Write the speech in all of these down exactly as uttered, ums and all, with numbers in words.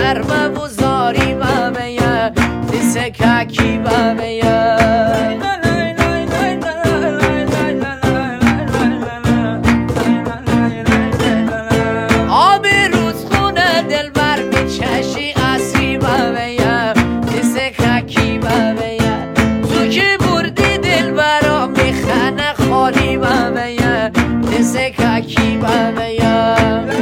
نرمه و زاری بابیا دیسه کاکی بابیا آب رودخونه دلبر میچشی اصری بابیا دیسه کاکی بابیا تو که بردی دلبرا میخنه خالی بابیا دیسه کاکی بابیا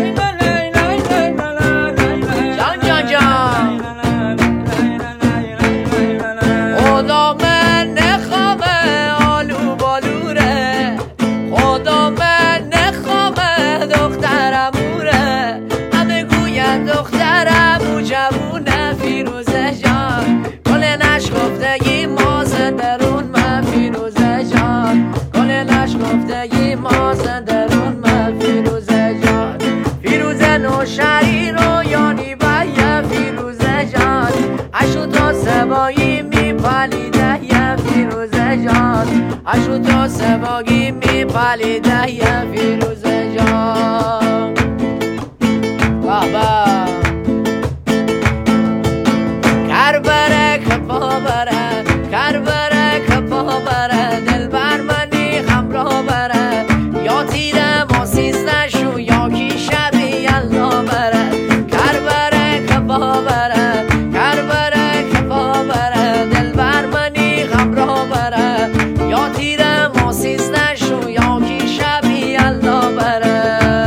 خدا من نخوامه آلو بالوره خدا من نخوامه دخترموره همه گوین دخترمو جوونه فیروزه جان گل نشکفتگی ما زندرون من فیروزه جان گل نشکفتگی ما زندرون من فیروزه جان فیروزه نوشری رو یانی بایه فیروزه جان اشو تا سبایی میپالیده یه فیروزه جان اشو تا سبایی میپالیده یه فیروزه جان بابا کر بره کپا بره کر بره کپا بره دل بر منی همراه بره یا تیره ما سیزده شو یا کی شبی الله بره کر بره کپا بره کر بره کپا بره دل بر منی همراه بره یا تیره ما سیزده شو یا کی شبی الله بره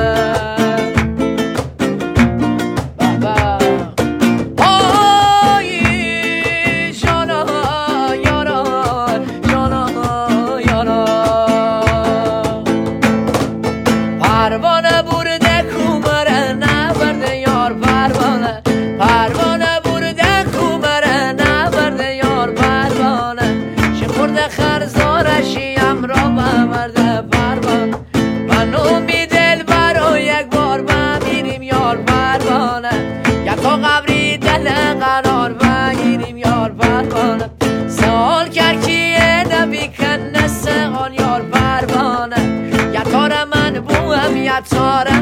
پروانه برده کومره نبرده یار پروانه پروانه برده کومره نبرده یار پروانه چه خورده خرزارشی امرا ببرده پروانه منو می دل برا یک بار بمیریم یار پروانه یکا قبری دل قرار بگیریم یار پروانه سوال کرد کیه نبی کنه سهان یار پروانه یکار من بوهم یتاره